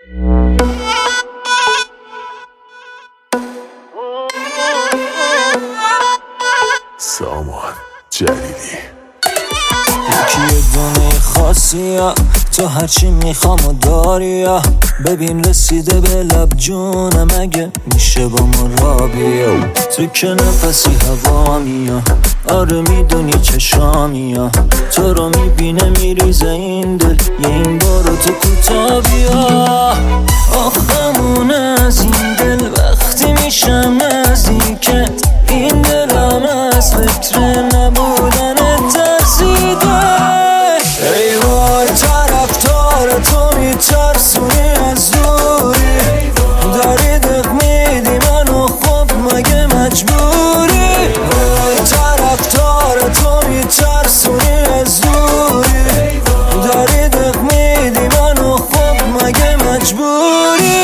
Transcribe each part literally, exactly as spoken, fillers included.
سامان جلیلی یکی دونه خاصی تو هرچی میخوام و داری، ببین رسیده به لب جونم، مگه میشه با ما را بیا؟ تو که نفسی هوا میا، آره میدونی چشامی ها، تو رو میبینه میریزه این دل، یه این بارو تو کوتا بیا. آخمون از این دل وقتی میشم نزدیکت، این دلم از فکر نبودن ترسیده. ای وای طرفدار تو میترسونی از دوری، داری دق میدی منو، خب مگه مجبوری؟ وای طرفدار تو میترسونی از دوری، داری دق میدی منو، خب مگه مجبوری؟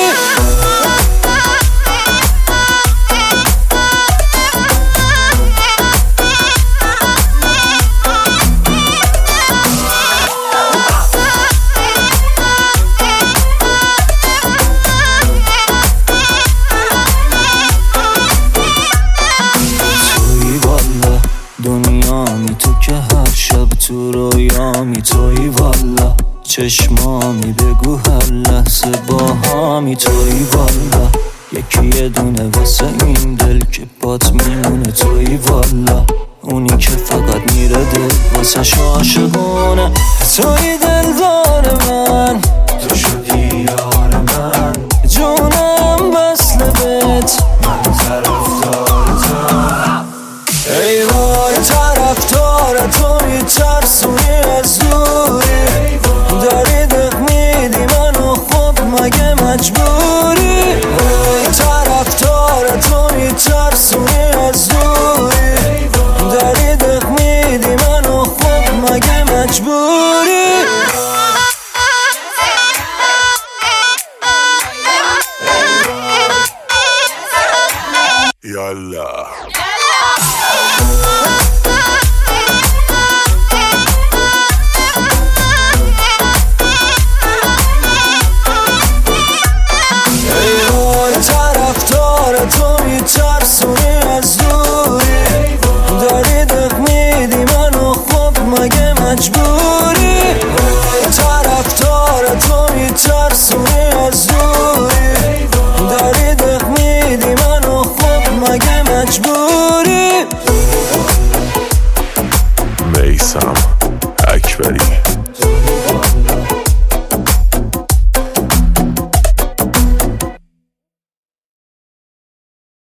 دنیامی تو که هر شب تو رویامی، توی والا چشمامی، بگو هر لحظه باهامی، توی والا یکی یه دونه واسه این دل که بات میمونه، توی والا اونی که فقط میره دل واسه عاشقونه، توی دلدار من، تو شدی یار من، جونم بس لبت، من طرفدار تو. ای وای طرفدار تو میترسونی از دوری، داری دق میدی منو، خب مگه مجبوری؟ ای طرفدار تو میترسونی از دوری، داری دق میدی منو، خب مگه مجبوری؟ یالا تو میترسونی از دوری، داری دق میدی منو، خب مگه مجبوری؟ طرفدار تو میترسونی